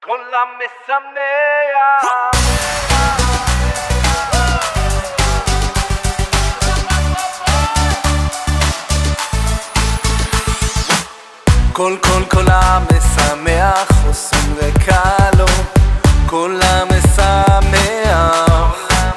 כל המשמח כל המשמח חוסן וקלו כל המשמח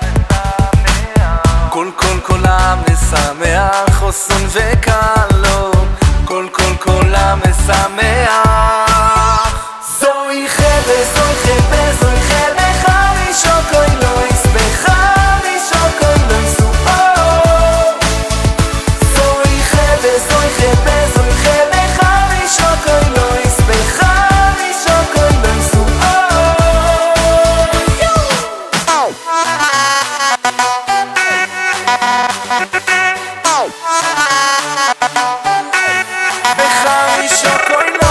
כל המשמח חוסן וקלו כל המשמח זוהי חבר זוהי חבר חמישו כוי לא יסבך חמישו כוי לא יסופו זוהי חבר זוהי חבר חמישו כוי לא יסבך חמישו כוי לא יסופו בחמישו כוי לא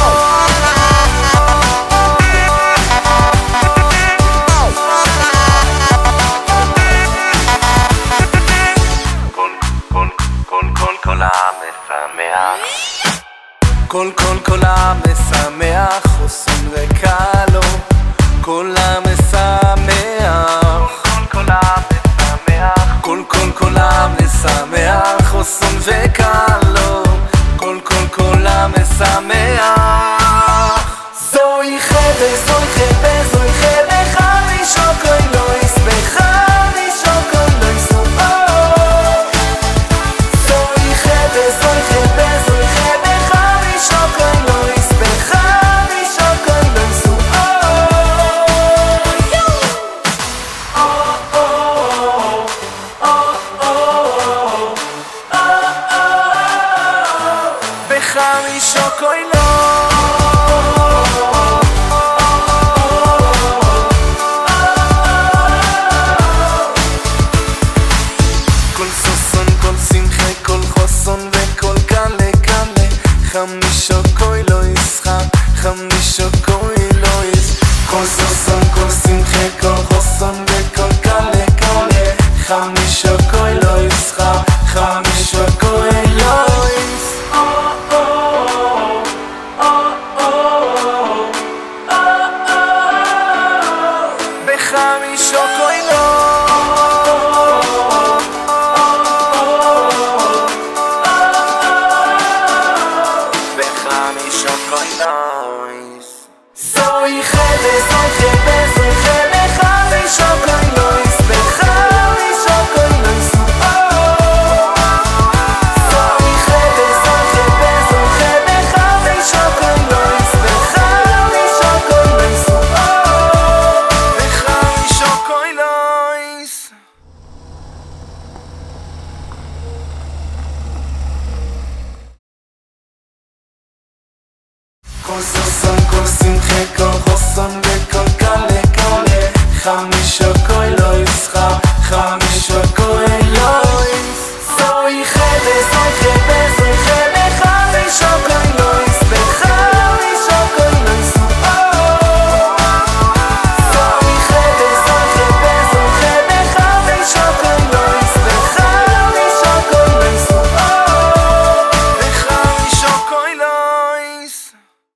כל המשמח חוסן וקלו כל המשמח כל המשמח חוסן וקלו כל המשמח זוהי חבר זוהי חבר חמישו כוי לא יסבך חמישו כוי לא יסופו זוהי חבר זוהי חבר חמישו כוי לא יסבך חמישו כוי לא יסופו בחמישו כוי לא חמישו כוי לא יסחה חמישו כוי לא יש כל ששון כל שמחה כל חוסון וכל קלה קלה חמישו כוי לא יסחה חמישו כוי לא יש בחמישו כוי לא זוהי חבר חמישו כוי לא יסבך חמישו כוי לא יסופו זוהי חבר חמישו כוי לא יסבך חמישו כוי לא יסופו בחמישו כוי לא יש כל ששון כל שמחה כל חוסון וכל קלה קלה חמישו